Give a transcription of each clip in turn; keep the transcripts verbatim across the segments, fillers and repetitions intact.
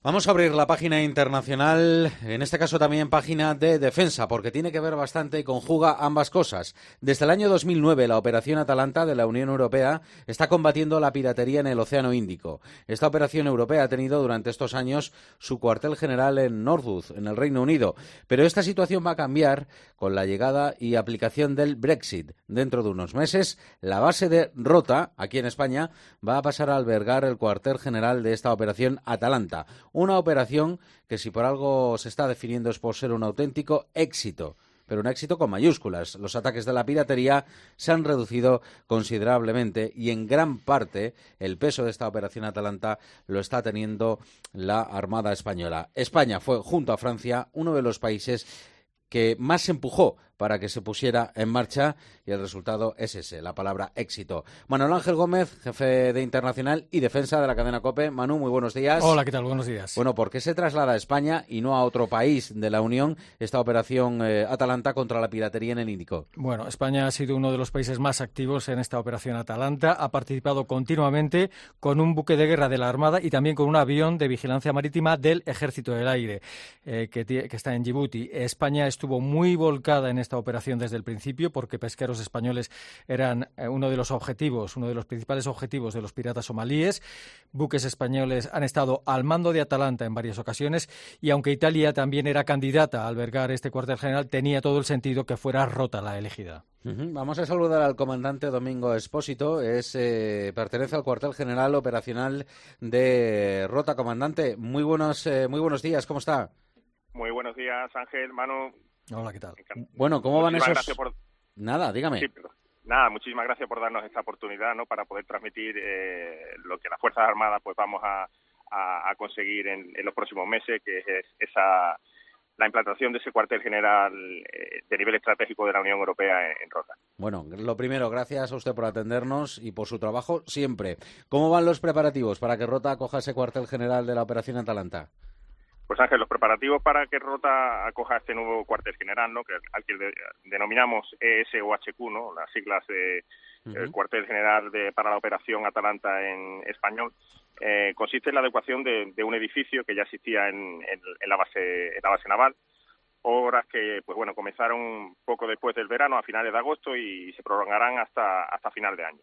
Vamos a abrir la página internacional, en este caso también página de defensa, porque tiene que ver bastante y conjuga ambas cosas. Desde el año dos mil nueve, la Operación Atalanta de la Unión Europea está combatiendo la piratería en el Océano Índico. Esta operación europea ha tenido durante estos años su cuartel general en Northwood, en el Reino Unido. Pero esta situación va a cambiar con la llegada y aplicación del Brexit. Dentro de unos meses, la base de Rota, aquí en España, va a pasar a albergar el cuartel general de esta Operación Atalanta. Una operación que, si por algo se está definiendo, es por ser un auténtico éxito, pero un éxito con mayúsculas. Los ataques de la piratería se han reducido considerablemente y en gran parte el peso de esta operación Atalanta lo está teniendo la Armada Española. España fue, junto a Francia, uno de los países que más se empujó para que se pusiera en marcha, y el resultado es ese, la palabra éxito. Manuel Ángel Gómez, jefe de Internacional y Defensa de la cadena COPE. Manu, muy buenos días. Hola, ¿qué tal? Buenos días. Bueno, ¿por qué se traslada a España y no a otro país de la Unión esta operación eh, Atalanta contra la piratería en el Índico? Bueno, España ha sido uno de los países más activos en esta operación Atalanta. Ha participado continuamente con un buque de guerra de la Armada y también con un avión de vigilancia marítima del Ejército del Aire, eh, que, que está en Djibouti. España estuvo muy volcada en esta operación desde el principio, porque pesqueros españoles eran uno de los objetivos, uno de los principales objetivos de los piratas somalíes. Buques españoles han estado al mando de Atalanta en varias ocasiones, y aunque Italia también era candidata a albergar este cuartel general, tenía todo el sentido que fuera Rota la elegida. Uh-huh. Vamos a saludar al comandante Domingo Espósito, es, eh, pertenece al cuartel general operacional de Rota. Comandante, muy buenos, eh, muy buenos días, ¿cómo está? Muy buenos días, Ángel, Manu. Hola, ¿qué tal? Bueno, ¿cómo van muchísimas esos...? Por... Nada, dígame. Sí, pero... Nada, muchísimas gracias por darnos esta oportunidad, ¿no?, para poder transmitir eh, lo que las Fuerzas Armadas pues vamos a, a, a conseguir en, en los próximos meses, que es esa la implantación de ese cuartel general eh, de nivel estratégico de la Unión Europea en, en Rota. Bueno, lo primero, gracias a usted por atendernos y por su trabajo siempre. ¿Cómo van los preparativos para que Rota acoja ese cuartel general de la Operación Atalanta? Pues Ángel, los preparativos para que Rota acoja este nuevo cuartel general, ¿no?, que al que de, denominamos E S O H Q, ¿no?, las siglas de uh-huh. el cuartel general de, para la operación Atalanta en español, eh, consiste en la adecuación de, de un edificio que ya existía en, en, en la base en la base naval, obras que pues bueno comenzaron poco después del verano, a finales de agosto, y se prolongarán hasta hasta final de año.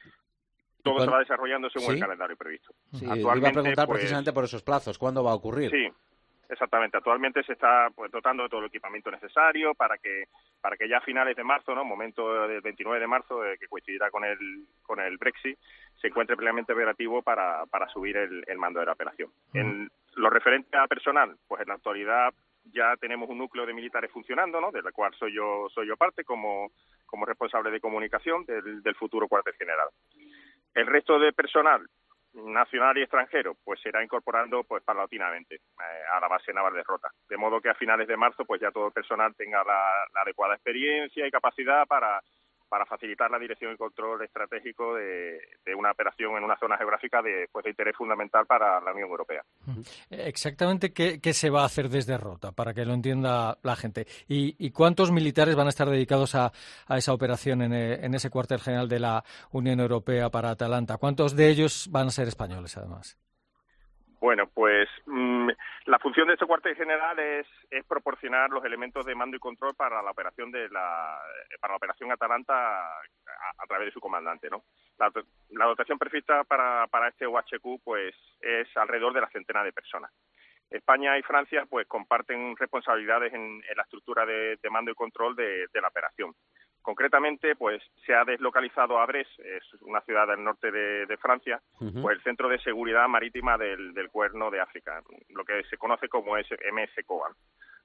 Todo cuando... se va desarrollando según ¿Sí? el calendario previsto. Sí, iba a preguntar pues, precisamente por esos plazos, ¿cuándo va a ocurrir? Sí. Exactamente. Actualmente se está pues dotando de todo el equipamiento necesario para que para que ya a finales de marzo, no, momento del veintinueve de marzo, eh, que coincidirá con el con el Brexit, se encuentre plenamente operativo para para subir el, el mando de la operación. Uh-huh. En lo referente a personal, pues en la actualidad ya tenemos un núcleo de militares funcionando, ¿no?, del cual soy yo soy yo parte como como responsable de comunicación del, del futuro cuartel general. El resto de personal nacional y extranjero pues se irá incorporando pues paulatinamente eh, a la base naval de Rota, de modo que a finales de marzo pues ya todo el personal tenga la, la adecuada experiencia y capacidad para para facilitar la dirección y control estratégico de, de una operación en una zona geográfica de, pues, de interés fundamental para la Unión Europea. Exactamente, ¿qué, qué se va a hacer desde Rota, para que lo entienda la gente? ¿Y, y cuántos militares van a estar dedicados a, a esa operación en, en ese cuartel general de la Unión Europea para Atalanta? ¿Cuántos de ellos van a ser españoles, además? Bueno, pues mmm, la función de este cuartel general es, es proporcionar los elementos de mando y control para la operación de la para la operación Atalanta a, a través de su comandante, ¿no? La, la dotación prevista para para este O H Q pues es alrededor de la centena de personas. España y Francia pues comparten responsabilidades en, en la estructura de, de mando y control de, de la operación. Concretamente, pues se ha deslocalizado a Brest, es una ciudad del norte de, de Francia, uh-huh. pues el Centro de Seguridad Marítima del, del Cuerno de África, lo que se conoce como M S C O A.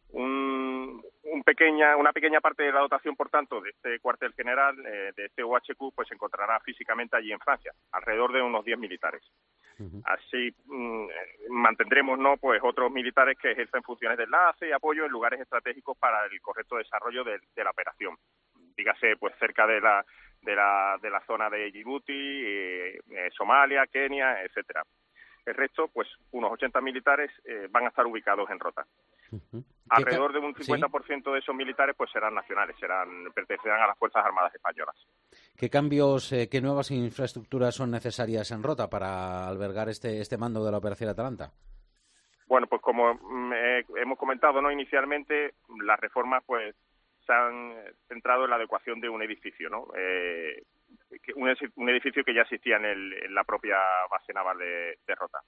Un, un pequeña, una pequeña parte de la dotación, por tanto, de este cuartel general, eh, de este O H Q, pues se encontrará físicamente allí en Francia, alrededor de unos diez militares. Uh-huh. Así mmm, mantendremos, ¿no?, pues otros militares que ejercen funciones de enlace y apoyo en lugares estratégicos para el correcto desarrollo de, de la operación. Dígase, pues cerca de la de la de la zona de Djibouti, eh, eh, Somalia, Kenia, etcétera. El resto, pues unos ochenta militares eh, van a estar ubicados en Rota. Uh-huh. Alrededor de un cincuenta por ciento ¿Sí? de esos militares pues serán nacionales, serán pertenecerán a las Fuerzas Armadas españolas. ¿Qué cambios, eh, qué nuevas infraestructuras son necesarias en Rota para albergar este este mando de la Operación Atalanta? Bueno, pues como eh, hemos comentado, ¿no? Inicialmente, las reformas pues se han centrado en la adecuación de un edificio, ¿no? Eh, un, un edificio que ya existía en, el, en la propia base naval de, de Rota.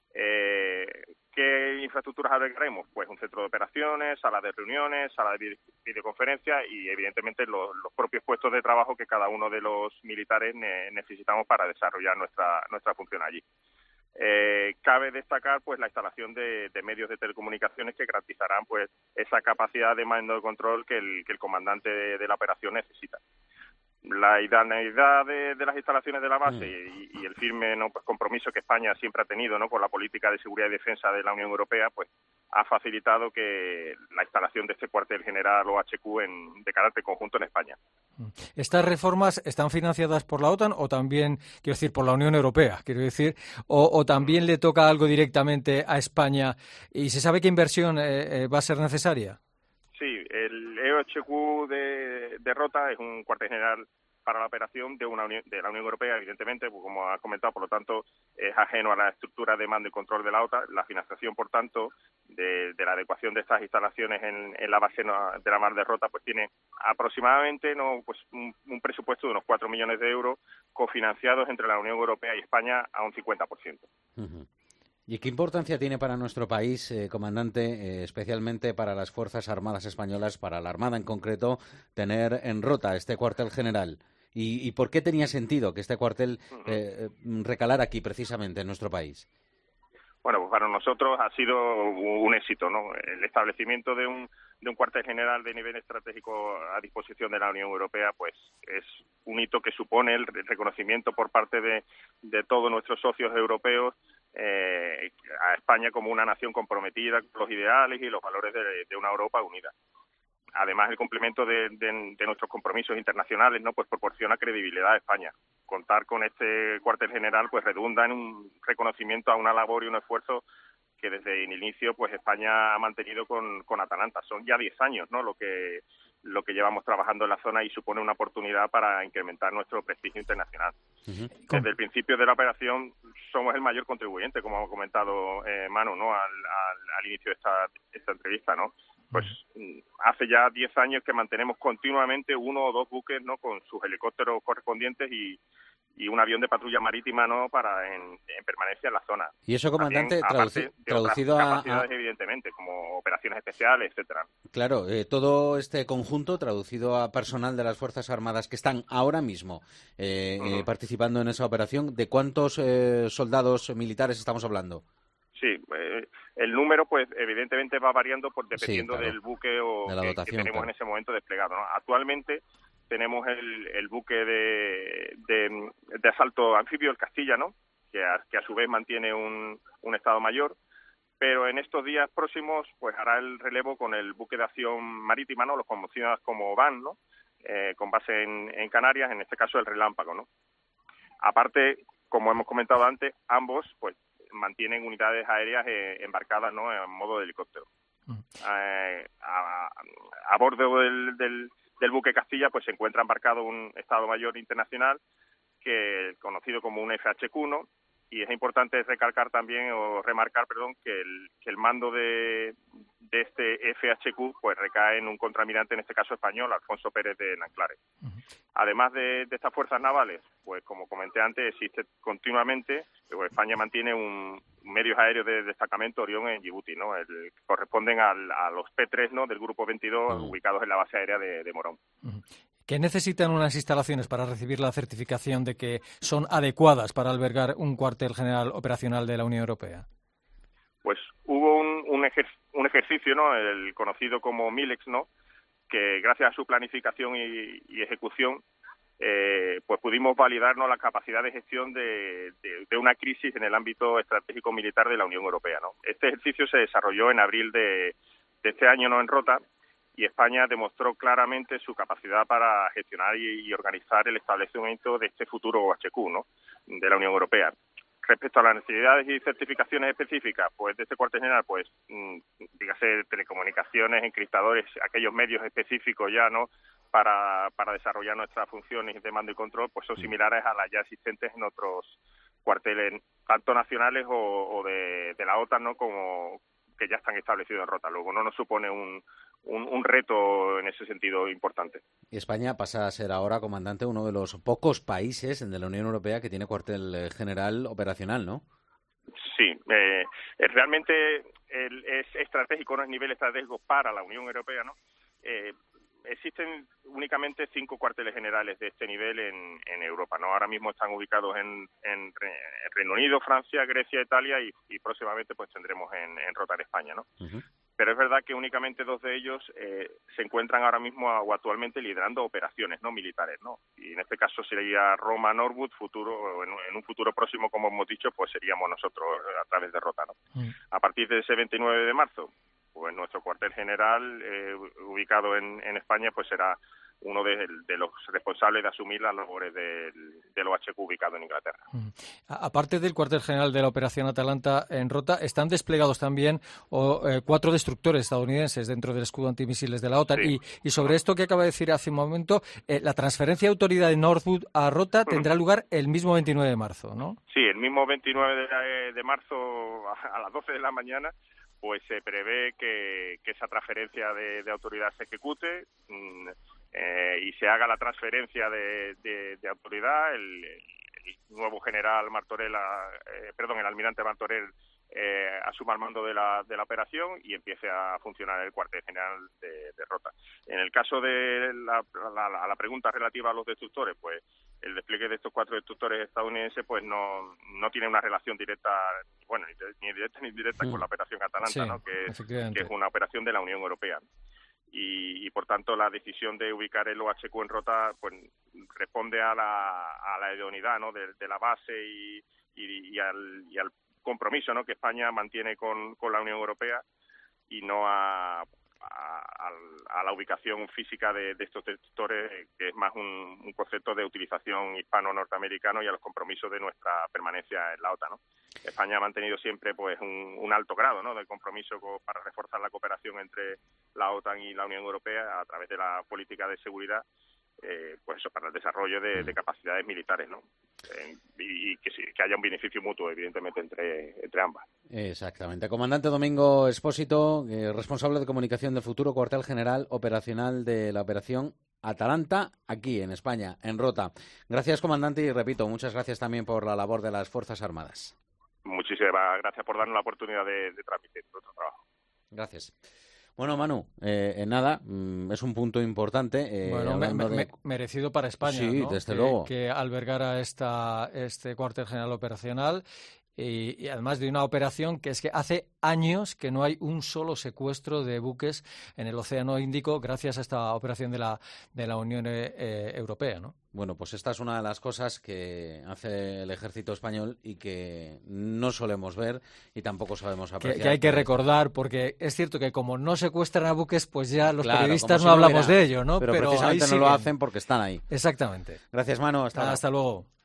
Eh, ¿Qué infraestructuras albergaremos? Pues un centro de operaciones, sala de reuniones, sala de videoconferencia y, evidentemente, los, los propios puestos de trabajo que cada uno de los militares ne- necesitamos para desarrollar nuestra, nuestra función allí. Eh, cabe destacar pues la instalación de, de medios de telecomunicaciones que garantizarán pues esa capacidad de mando de control que el, que el comandante de, de la operación necesita. La idoneidad de, de las instalaciones de la base y, y el firme no pues compromiso que España siempre ha tenido no con la política de seguridad y defensa de la Unión Europea pues ha facilitado que la instalación de este cuartel general o H Q en, de carácter conjunto en España. ¿Estas reformas están financiadas por la OTAN o también, quiero decir, por la Unión Europea, quiero decir, o, o también le toca algo directamente a España? ¿Y se sabe qué inversión eh, eh, va a ser necesaria? Sí, el E H Q de, de Rota es un cuartel general para la operación de una Unión, de la Unión Europea, evidentemente, pues como ha comentado, por lo tanto, es ajeno a la estructura de mando y control de la OTAN. La financiación, por tanto, de, de la adecuación de estas instalaciones en, en la base de la Mar de Rota, pues tiene aproximadamente no pues un, un presupuesto de unos cuatro millones de euros cofinanciados entre la Unión Europea y España a un cincuenta por ciento. Uh-huh. ¿Y qué importancia tiene para nuestro país, eh, comandante, eh, especialmente para las Fuerzas Armadas Españolas, para la Armada en concreto, tener en Rota este cuartel general? ¿Y, y por qué tenía sentido que este cuartel eh, recalara aquí, precisamente, en nuestro país? Bueno, pues para nosotros ha sido un éxito, ¿no? El establecimiento de un de un cuartel general de nivel estratégico a disposición de la Unión Europea, pues es un hito que supone el reconocimiento por parte de, de todos nuestros socios europeos eh, a España como una nación comprometida con los ideales y los valores de, de una Europa unida. Además, el cumplimiento de, de, de nuestros compromisos internacionales, ¿no? Pues proporciona credibilidad a España. Contar con este cuartel general, pues redunda en un reconocimiento a una labor y un esfuerzo que desde el inicio, pues España ha mantenido con, con Atalanta. Son ya diez años, ¿no? Lo que lo que llevamos trabajando en la zona y supone una oportunidad para incrementar nuestro prestigio internacional. Uh-huh. Desde el principio de la operación somos el mayor contribuyente, como ha comentado eh, Manu, ¿no? Al, al, al inicio de esta, esta entrevista, ¿no? Pues hace ya diez años que mantenemos continuamente uno o dos buques, ¿no? Con sus helicópteros correspondientes y, y un avión de patrulla marítima, ¿no? Para en, en permanencia en la zona. Y eso, comandante, También, traduci- de traducido otras a, capacidades, a... evidentemente, como operaciones especiales, etcétera. Claro, eh, todo este conjunto traducido a personal de las Fuerzas Armadas que están ahora mismo eh, uh-huh. eh, participando en esa operación, ¿de cuántos eh, soldados militares estamos hablando? Sí, eh, el número, pues, evidentemente va variando por dependiendo sí, claro. del buque o de la que, dotación, que tenemos claro. en ese momento desplegado, ¿no? Actualmente tenemos el, el buque de, de, de asalto anfibio, el Castilla, ¿no? Que a, que a su vez mantiene un, un estado mayor, pero en estos días próximos, pues hará el relevo con el buque de acción marítima, ¿no? Los conocidos como V A N, ¿no? Eh, con base en, en Canarias, en este caso el Relámpago, ¿no? Aparte, como hemos comentado antes, ambos, pues, mantienen unidades aéreas eh, embarcadas, ¿no? En modo de helicóptero. Mm. Eh, a, a bordo del, del, del buque Castilla, pues se encuentra embarcado un Estado Mayor internacional que conocido como un F H Q, ¿no? Y es importante recalcar también o remarcar, perdón, que el que el mando de de este F H Q pues recae en un contraalmirante, en este caso español, Alfonso Pérez de Nanclares. Uh-huh. Además de, de estas fuerzas navales, pues como comenté antes, existe continuamente, pues España mantiene un medios aéreos de destacamento Orión en Djibouti, ¿no? El, que corresponden al, a los P tres, ¿no? Del grupo veintidós, uh-huh. ubicados en la base aérea de, de Morón. Uh-huh. ¿Qué necesitan unas instalaciones para recibir la certificación de que son adecuadas para albergar un cuartel general operacional de la Unión Europea? Pues hubo un, un, ejer, un ejercicio, ¿no? El conocido como MILEX, ¿no? Que gracias a su planificación y, y ejecución, eh, pues pudimos validarnos la capacidad de gestión de, de, de una crisis en el ámbito estratégico militar de la Unión Europea, ¿no? Este ejercicio se desarrolló en abril de, de este año, ¿no? En Rota, y España demostró claramente su capacidad para gestionar y, y organizar el establecimiento de este futuro H Q, ¿no? De la Unión Europea. Respecto a las necesidades y certificaciones específicas, pues de este cuartel general, pues mmm, dígase telecomunicaciones, encriptadores, aquellos medios específicos ya, ¿no? Para, para desarrollar nuestras funciones de mando y control, pues son similares a las ya existentes en otros cuarteles, tanto nacionales o, o de, de la OTAN, ¿no? Como, que ya están establecidos en Rota. Luego no nos supone un, un, un reto en ese sentido importante. Y España pasa a ser ahora, comandante, uno de los pocos países de la Unión Europea que tiene cuartel general operacional, ¿no? Sí, eh, realmente el, es estratégico, no es nivel estratégico para la Unión Europea, ¿no? Eh, existen únicamente cinco cuarteles generales de este nivel en, en Europa, ¿no? Ahora mismo están ubicados en, en Reino Unido, Francia, Grecia, Italia y, y próximamente pues tendremos en, en Rota en España, ¿no? Uh-huh. Pero es verdad que únicamente dos de ellos eh, se encuentran ahora mismo o actualmente liderando operaciones no militares, ¿no? Y en este caso sería Roma Norwood, futuro en, en un futuro próximo, como hemos dicho, pues seríamos nosotros a través de Rota, ¿no? Uh-huh. A partir de ese veintinueve de marzo, pues nuestro cuartel general eh, ubicado en, en España pues será uno de, de los responsables de asumir las labores del, del O H Q ubicado en Inglaterra. Mm. Aparte del cuartel general de la Operación Atalanta en Rota, están desplegados también o, eh, cuatro destructores estadounidenses dentro del escudo antimisiles de la OTAN. Sí. Y, y sobre esto que acaba de decir hace un momento, eh, la transferencia de autoridad de Norwood a Rota tendrá lugar el mismo veintinueve de marzo, ¿no? Sí, el mismo veintinueve de, de marzo a, a las doce de la mañana pues se prevé que, que esa transferencia de, de autoridad se ejecute mmm, eh, y se haga la transferencia de, de, de autoridad. El, el nuevo general Martorell, eh, perdón, el almirante Martorell eh, asuma el mando de la, de la operación y empiece a funcionar el cuartel general de, de Rota. En el caso de la, la, la pregunta relativa a los destructores, pues el despliegue de estos cuatro destructores estadounidenses pues no, no tiene una relación directa, bueno, ni directa ni indirecta mm. con la operación Atalanta, sí, ¿no? que, es, que es una operación de la Unión Europea. Y, y por tanto la decisión de ubicar el O H Q en Rota pues responde a la, a la idoneidad, ¿no? de, de la base y, y, y, al, y al compromiso, ¿no? que España mantiene con, con la Unión Europea y no a, a, a la ubicación física de, de estos destructores, que es más un, un concepto de utilización hispano-norteamericano y a los compromisos de nuestra permanencia en la OTAN, ¿no? España ha mantenido siempre pues un, un alto grado, ¿no? de compromiso para reforzar la cooperación entre la OTAN y la Unión Europea a través de la política de seguridad, eh, pues eso, para el desarrollo de, de capacidades militares, ¿no? Eh, y, y que, sí, que haya un beneficio mutuo, evidentemente, entre, entre ambas. Exactamente. Comandante Domingo Expósito, eh, responsable de comunicación del futuro cuartel general operacional de la operación Atalanta, aquí en España, en Rota. Gracias, comandante, y repito, muchas gracias también por la labor de las Fuerzas Armadas. Muchísimas gracias por darnos la oportunidad de, de transmitir nuestro trabajo. Gracias. Bueno, Manu, eh, eh, nada, mm, es un punto importante. Eh, bueno, me, me, de... merecido para España, sí, ¿no? desde que, luego. que albergara esta, este cuartel general operacional y, y además de una operación que es que hace años que no hay un solo secuestro de buques en el Océano Índico gracias a esta operación de la, de la Unión eh, Europea, ¿no? Bueno, pues esta es una de las cosas que hace el ejército español y que no solemos ver y tampoco sabemos apreciar. Que, que hay que recordar, porque es cierto que como no secuestran a buques, pues ya los claro, periodistas si no no hablamos hubiera, de ello, ¿no? Pero, pero precisamente ahí no lo hacen porque están ahí. Exactamente. Gracias, Manu. Hasta, hasta luego.